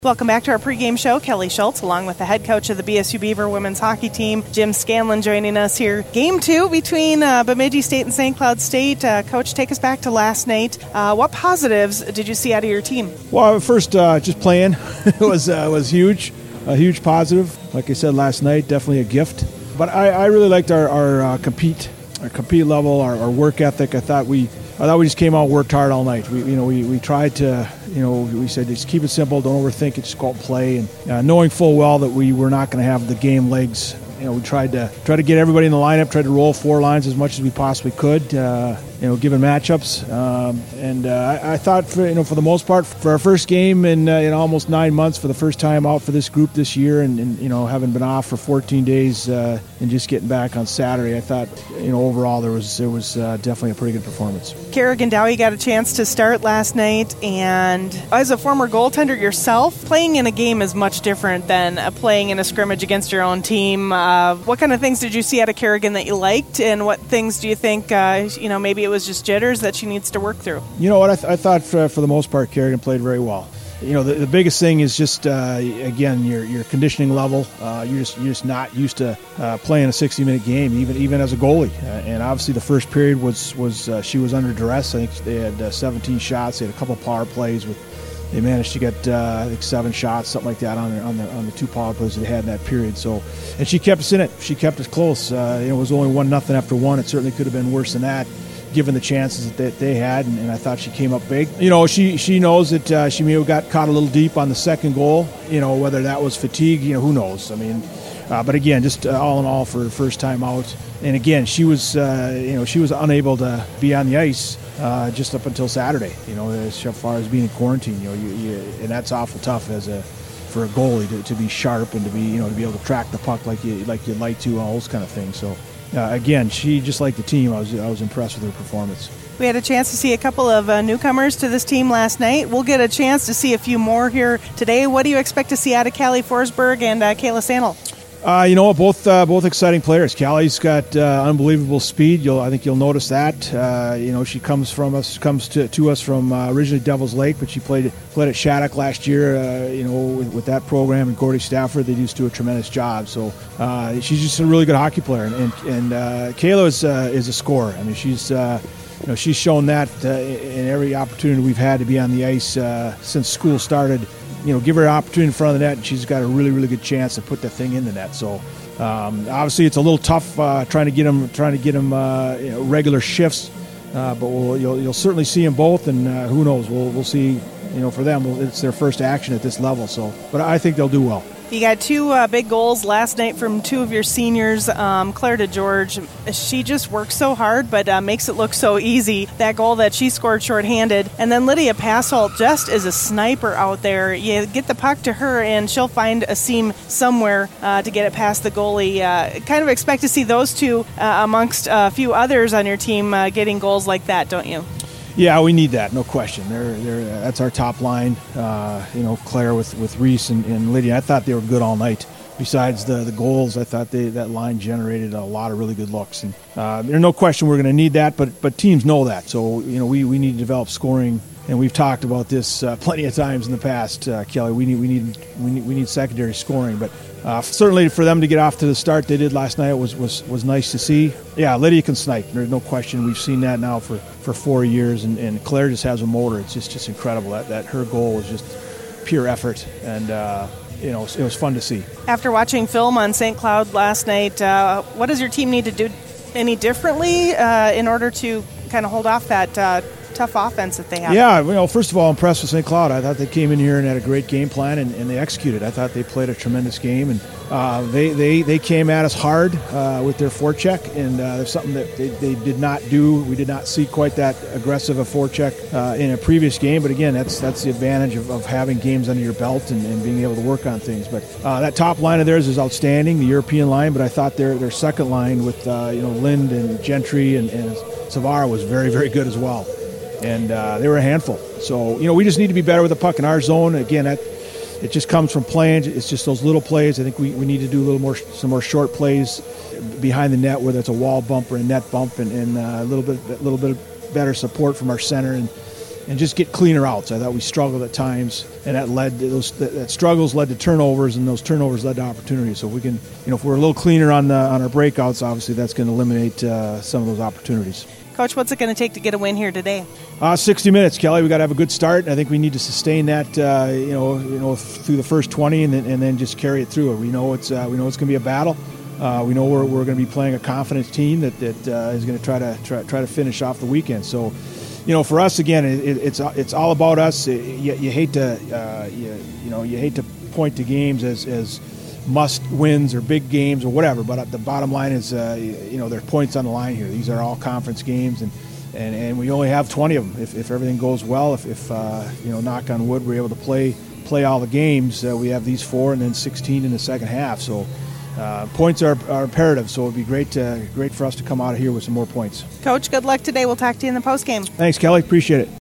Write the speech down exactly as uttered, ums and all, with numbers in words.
Welcome back to our pregame show. Kelly Schultz, along with the head coach of the B S U Beaver women's hockey team, Jim Scanlon, joining us here. Game two between uh, Bemidji State and Saint Cloud State. Uh, coach, take us back to last night. Uh, what positives did you see out of your team? Well, first, uh, just playing was uh, was huge, a huge positive. Like I said last night, definitely a gift. But I, I really liked our, our uh, compete, our compete level, our, our work ethic. I thought we. I thought we just came out and worked hard all night. We, you know, we, we tried to, you know, we said just keep it simple, don't overthink it, just go out and play. And uh, knowing full well that we were not going to have the game legs, you know, we tried to try to get everybody in the lineup, tried to roll four lines as much as we possibly could, uh, you know, given matchups. Um, and uh, I, I thought, for, you know, for the most part, for our first game in, uh, in almost nine months, for the first time out for this group this year, and, and you know, having been off for fourteen days uh, and just getting back on Saturday, I thought, you know, overall there was there was uh, definitely a pretty good performance. Kerrigan Dowie got a chance to start last night, and as a former goaltender yourself, playing in a game is much different than uh, playing in a scrimmage against your own team. Uh, what kind of things did you see out of Kerrigan that you liked, and what things do you think, uh, you know, maybe it was just jitters that she needs to work through? You know what, I, th- I thought for, for the most part Kerrigan played very well. You know, the, the biggest thing is just, uh, again, your your conditioning level. Uh, you're just you're just not used to uh, playing a sixty-minute game, even even as a goalie. Uh, and obviously, the first period was was uh, she was under duress. I think they had uh, seventeen shots. They had a couple of power plays with. They managed to get uh, I think seven shots, something like that, on the, on the on the two power plays that they had in that period. So, and she kept us in it. She kept us close. Uh, you know, it was only one nothing after one. It certainly could have been worse than that, given the chances that they had, and, and I thought she came up big. You know, she she knows that uh, she may have got caught a little deep on the second goal. You know, whether that was fatigue, you know, who knows? I mean, uh, but again, just uh, all in all, for her first time out, and again, she was uh, you know she was unable to be on the ice uh, just up until Saturday. You know, as far as being in quarantine, you know, you, you, and that's awful tough as a for a goalie to, to be sharp and to be you know to be able to track the puck like you like you'd like to, all those kind of things. So. Uh, again, she, just like the team, I was I was impressed with her performance. We had a chance to see a couple of uh, newcomers to this team last night. We'll get a chance to see a few more here today. What do you expect to see out of Callie Forsberg and uh, Kayla Sandel? Uh, you know, both uh, both exciting players. Callie's got uh, unbelievable speed. You'll, I think you'll notice that. Uh, you know, she comes from us, comes to, to us from uh, originally Devil's Lake, but she played played at Shattuck last year. Uh, you know, with, with that program and Gordy Stafford, they used to do a tremendous job. So uh, she's just a really good hockey player, and and, and uh, Kayla is uh, is a scorer. I mean, she's. Uh, You know, she's shown that uh, in every opportunity we've had to be on the ice uh, since school started. You know, give her an opportunity in front of the net, and she's got a really, really good chance to put the thing in the net. So, um, obviously, it's a little tough uh, trying to get them, trying to get them uh, you know, regular shifts. Uh, but we'll, you'll, you'll certainly see them both, and uh, who knows? We'll, we'll see. You know, for them, it's their first action at this level. So, but I think they'll do well. You got two uh, big goals last night from two of your seniors. Um, Claire DeGeorge, she just works so hard, but uh, makes it look so easy. That goal that she scored shorthanded. And then Lydia Passolt just is a sniper out there. You get the puck to her, and she'll find a seam somewhere uh, to get it past the goalie. Uh, kind of expect to see those two uh, amongst a few others on your team uh, getting goals like that, don't you? Yeah, we need that, no question. They're, they're, that's our top line. Uh, you know, Claire with, with Reese and, and Lydia. I thought they were good all night. Besides the, the goals, I thought they, that line generated a lot of really good looks. And uh, there's no question we're going to need that, but but teams know that. So, you know, we, we need to develop scoring. And we've talked about this uh, plenty of times in the past, uh, Kelly. We need we need we need we need secondary scoring, but uh, certainly for them to get off to the start they did last night was was, was nice to see. Yeah, Lydia can snipe. There's no question. We've seen that now for, for four years, and, and Claire just has a motor. It's just just incredible. That that her goal was just pure effort, and uh, you know it was fun to see. After watching film on Saint Cloud last night, uh, what does your team need to do any differently uh, in order to kind of hold off that Uh, tough offense that they have? Yeah, you know, first of all, impressed with Saint Cloud. I thought they came in here and had a great game plan, and, and they executed. I thought they played a tremendous game, and uh, they, they they came at us hard uh, with their forecheck, and uh, there's something that they, they did not do. We did not see quite that aggressive a forecheck uh, in a previous game, but again, that's that's the advantage of, of having games under your belt and, and being able to work on things. But uh, that top line of theirs is outstanding, the European line, but I thought their their second line with uh, you know Lind and Gentry and, and Savara was very, very good as well. And uh, they were a handful. So, you know, we just need to be better with the puck in our zone. Again, that, it just comes from playing. It's just those little plays. I think we, we need to do a little more, some more short plays behind the net, whether it's a wall bump or a net bump, and, and uh, a little bit, a little bit better support from our center. And and just get cleaner outs. I thought we struggled at times, and that led to those that, that struggles led to turnovers, and those turnovers led to opportunities. So if we can, you know, if we're a little cleaner on the on our breakouts, obviously that's going to eliminate uh, some of those opportunities. Coach, what's it going to take to get a win here today? Uh, sixty minutes, Kelly. We got to have a good start. I think we need to sustain that, uh, you know, you know, through the first twenty, and then, and then just carry it through. We know it's uh, we know it's going to be a battle. Uh, we know we're we're going to be playing a confident team that that uh, is going to try to try, try to finish off the weekend. So, you know, for us again, it, it's it's all about us. You, you hate to uh, you, you know you hate to point to games as as must wins or big games or whatever, but the bottom line is uh, you know there are points on the line here. These are all conference games, and and, and we only have twenty of them. If, if everything goes well, if, if uh, you know knock on wood, we're able to play play all the games. Uh, we have these four and then sixteen in the second half. So. Uh, points are, are imperative, so it would be great to, great for us to come out of here with some more points. Coach, good luck today. We'll talk to you in the postgame. Thanks, Kelly. Appreciate it.